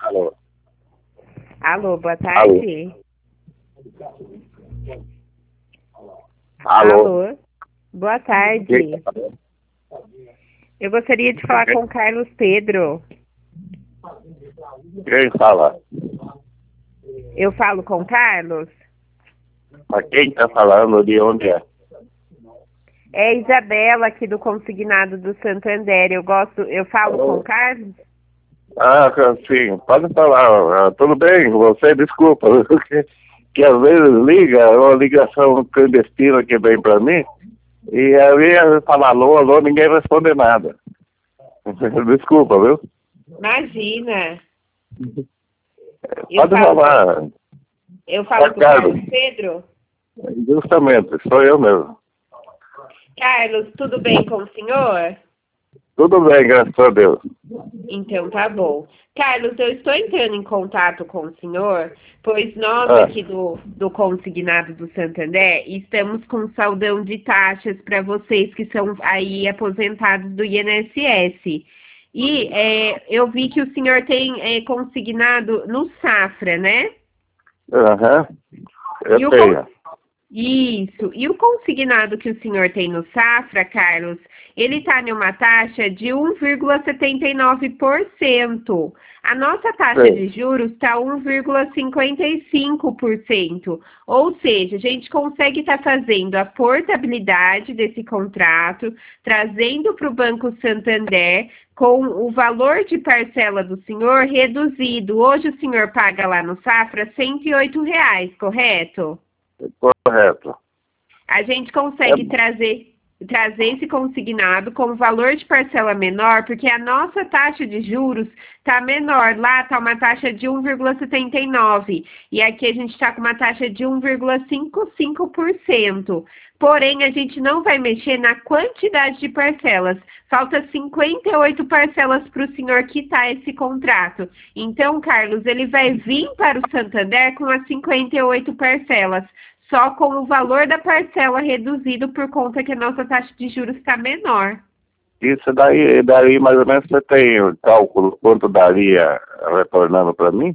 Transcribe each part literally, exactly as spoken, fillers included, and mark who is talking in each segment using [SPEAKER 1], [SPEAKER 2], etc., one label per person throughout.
[SPEAKER 1] Alô?
[SPEAKER 2] Alô, boa
[SPEAKER 1] Alô?
[SPEAKER 2] tarde.
[SPEAKER 1] Alô?
[SPEAKER 2] Alô, boa
[SPEAKER 1] Quem
[SPEAKER 2] tarde.
[SPEAKER 1] tá falando?
[SPEAKER 2] Eu gostaria de falar com o Carlos Pedro.
[SPEAKER 1] Quem fala?
[SPEAKER 2] Eu falo com o Carlos?
[SPEAKER 1] Mas quem tá falando de onde é?
[SPEAKER 2] É a Isabela aqui do Consignado do Santander. Eu gosto, eu falo com o Carlos?
[SPEAKER 1] Ah, sim, pode falar. Ah, tudo bem com você? Desculpa, que, que às vezes liga, uma ligação clandestina que vem pra mim, e aí fala alô, alô, ninguém responde nada. Desculpa, viu?
[SPEAKER 2] Imagina. Eu
[SPEAKER 1] Pode
[SPEAKER 2] falo,
[SPEAKER 1] falar.
[SPEAKER 2] eu falo com o
[SPEAKER 1] Carlos.
[SPEAKER 2] Carlos Pedro?
[SPEAKER 1] Justamente, sou eu mesmo.
[SPEAKER 2] Carlos, tudo bem com o senhor?
[SPEAKER 1] Tudo bem, graças a Deus.
[SPEAKER 2] Então tá bom. Carlos, eu estou entrando em contato com o senhor, pois nós
[SPEAKER 1] Ah.
[SPEAKER 2] aqui do, do Consignado do Santander estamos com saldão de taxas para vocês que são aí aposentados do I N S S. E é, eu vi que o senhor tem é, consignado no Safra, né?
[SPEAKER 1] Aham, eu
[SPEAKER 2] E o,
[SPEAKER 1] tenho.
[SPEAKER 2] con- Isso. E o consignado que o senhor tem no Safra, Carlos, ele está numa taxa de um vírgula setenta e nove por cento. A nossa taxa
[SPEAKER 1] Sei.
[SPEAKER 2] de juros está um vírgula cinquenta e cinco por cento. Ou seja, a gente consegue estar fazendo a portabilidade desse contrato, trazendo para o Banco Santander com o valor de parcela do senhor reduzido. Hoje o senhor paga lá no Safra cento e oito reais, correto?
[SPEAKER 1] Correto.
[SPEAKER 2] A gente consegue
[SPEAKER 1] É,
[SPEAKER 2] trazer, trazer esse consignado com valor de parcela menor, porque a nossa taxa de juros está menor. Lá está uma taxa de um vírgula setenta e nove e aqui a gente está com uma taxa de um vírgula cinquenta e cinco por cento. Porém, a gente não vai mexer na quantidade de parcelas. Falta cinquenta e oito parcelas para o senhor quitar esse contrato. Então, Carlos, ele vai vir para o Santander com as cinquenta e oito parcelas, só com o valor da parcela reduzido por conta que a nossa taxa de juros está menor.
[SPEAKER 1] isso daí, daí mais ou menos você tem o cálculo quanto daria retornando para mim?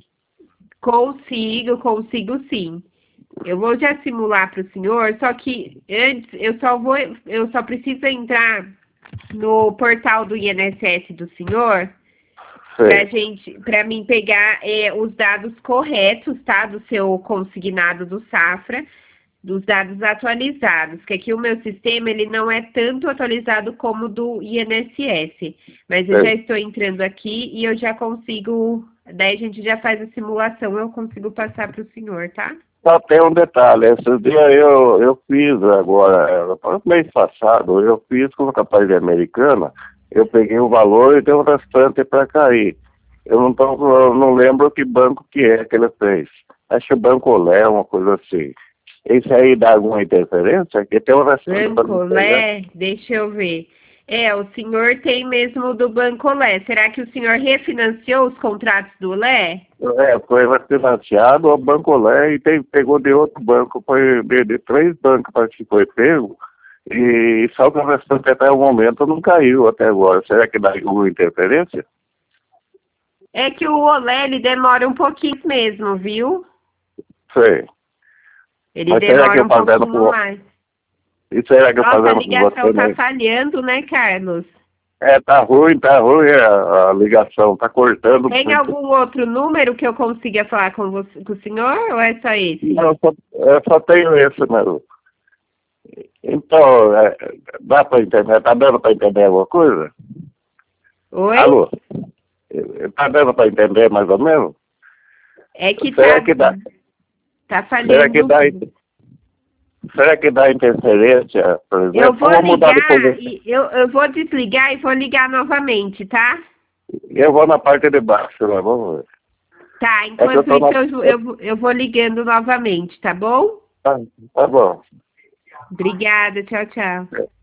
[SPEAKER 2] Consigo, consigo sim. Eu vou já simular para o senhor, só que antes eu só vou, eu só preciso entrar no portal do I N S S do senhor para
[SPEAKER 1] Sei.
[SPEAKER 2] gente, para mim pegar é, os dados corretos, tá, do seu consignado do Safra, dos dados atualizados, que aqui o meu sistema ele não é tanto atualizado como o do I N S S, mas eu já
[SPEAKER 1] Sei.
[SPEAKER 2] estou entrando aqui e eu já consigo, daí a gente já faz a simulação, eu consigo passar para o senhor, tá?
[SPEAKER 1] Só tem um detalhe, esses dias eu, eu fiz agora, no mês passado, eu fiz com o capaz de americana, eu peguei o valor e dei um restante para cair. Eu não, tô, eu não lembro que banco que é que ele fez. Acho que o Banco Olé, uma coisa assim. Esse aí dá alguma interferência? Que tem um restante para não pegar.
[SPEAKER 2] Bancolé, deixa eu ver. É, o senhor tem mesmo do Bancolé. Será que o senhor refinanciou os contratos do Lé?
[SPEAKER 1] É, foi refinanciado ao Banco Olé e tem, pegou de outro banco, foi de, de três bancos parece que foi pego, e só que o restante até o momento não caiu até agora. Será que dá alguma interferência?
[SPEAKER 2] É que o Olé, ele demora um pouquinho mesmo, viu?
[SPEAKER 1] Sei.
[SPEAKER 2] Ele
[SPEAKER 1] Mas será que
[SPEAKER 2] demora
[SPEAKER 1] eu
[SPEAKER 2] um
[SPEAKER 1] fazendo
[SPEAKER 2] pouquinho
[SPEAKER 1] por...
[SPEAKER 2] mais.
[SPEAKER 1] E será que eu
[SPEAKER 2] Nossa, a
[SPEAKER 1] fazendo por
[SPEAKER 2] ligação
[SPEAKER 1] você,
[SPEAKER 2] tá
[SPEAKER 1] né?
[SPEAKER 2] falhando, né, Carlos?
[SPEAKER 1] É, tá ruim, tá ruim a, a ligação, tá cortando
[SPEAKER 2] Tem
[SPEAKER 1] muito.
[SPEAKER 2] algum outro número que eu consiga falar com, você, com o senhor ou é só esse?
[SPEAKER 1] Não, só, eu só tenho esse mesmo. Então, é, dá para entender? Tá dando para entender alguma coisa?
[SPEAKER 2] Oi?
[SPEAKER 1] Alô? Tá dando para entender mais ou menos?
[SPEAKER 2] É que
[SPEAKER 1] Será
[SPEAKER 2] tá,
[SPEAKER 1] que dá?
[SPEAKER 2] tá
[SPEAKER 1] Será que
[SPEAKER 2] falhando.
[SPEAKER 1] dá? Será que dá interferência, por exemplo?
[SPEAKER 2] Eu vou
[SPEAKER 1] Vamos mudar depois.
[SPEAKER 2] ligar e eu, eu vou desligar e vou ligar novamente, tá?
[SPEAKER 1] Eu vou na parte de baixo, lá, vamos ver.
[SPEAKER 2] Tá,
[SPEAKER 1] É que eu
[SPEAKER 2] enquanto
[SPEAKER 1] tô na...
[SPEAKER 2] isso eu, eu, eu vou ligando novamente, tá bom?
[SPEAKER 1] Tá, tá bom.
[SPEAKER 2] Obrigada, tchau, tchau.